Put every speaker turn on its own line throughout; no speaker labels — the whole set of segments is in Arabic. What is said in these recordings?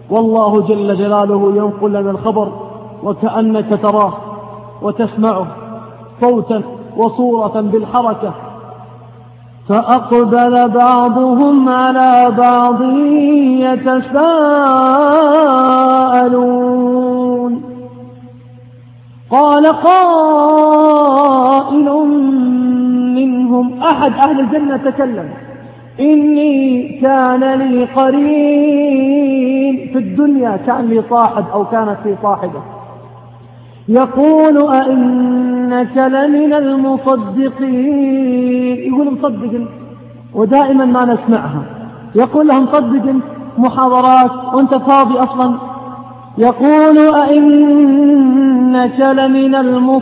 والله جل جلاله ينقل لنا الخبر وكأنك تراه وتسمعه صوتا وصورة بالحركة. فأقبل بعضهم على بعض يتساءلون قال قائل منهم، أحد أهل الجنة تكلم: إني كان لي قرين في الدنيا، كان لي صاحب أو كانت لي صاحبة، يقول أئنك لمن المصدقين. يقول مصدق، ودائما ما نسمعها، يقول لهم صدق محاضرات وانت فاضي أصلا. يقول أئنك لمن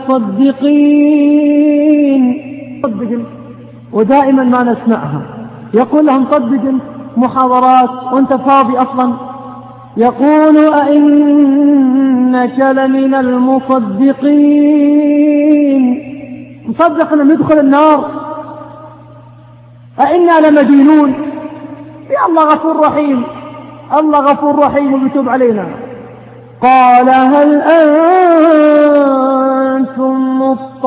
المصدقين، صدق، ودائما ما نسمعها، يقول لهم صدق محاضرات وانت فاضي أصلا. يقول أئنك لمن المصدقين، مصدق أنه يدخل النار، أئنا لمدينون. يا الله غفور رحيم، الله غفور رحيم وبيتوب علينا. قال هل أنتم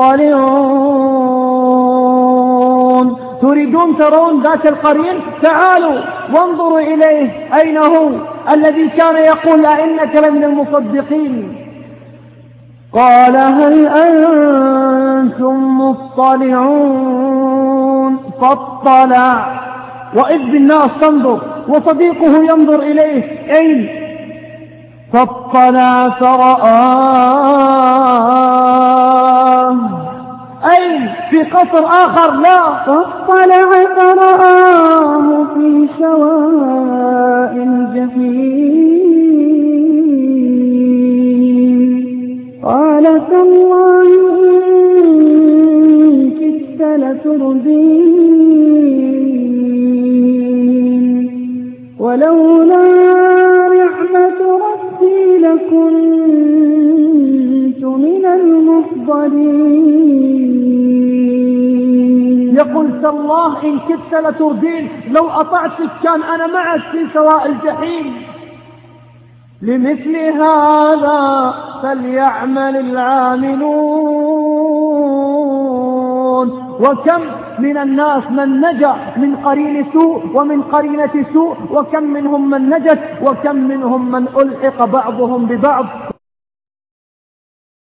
مطلعون، تريدون ترون ذات القرين؟ تعالوا وانظروا إليه، أين هو الذي كان يقول أئنك لمن المصدقين؟ قال هل أنتم مطلعون، فاطلع، وإذ بالناس تنظر وصديقه ينظر إليه، أين؟ فاطلع فرآه، أين؟ في قصر آخر؟ لا، فاطلع فرآه في سواء الجحيم. قال تالله إن كدت لتردين، ولولا نعمة ربي لكنت من المحضرين. يقول تالله إن كدت لتردين، لو أطعتك كان أنا معك في سواء الجحيم. لمثل هذا فليعمل العاملون. وكم من الناس من نجا من قرين سوء ومن قرينة سوء، وكم منهم من نجت، وكم منهم من ألحق بعضهم ببعض.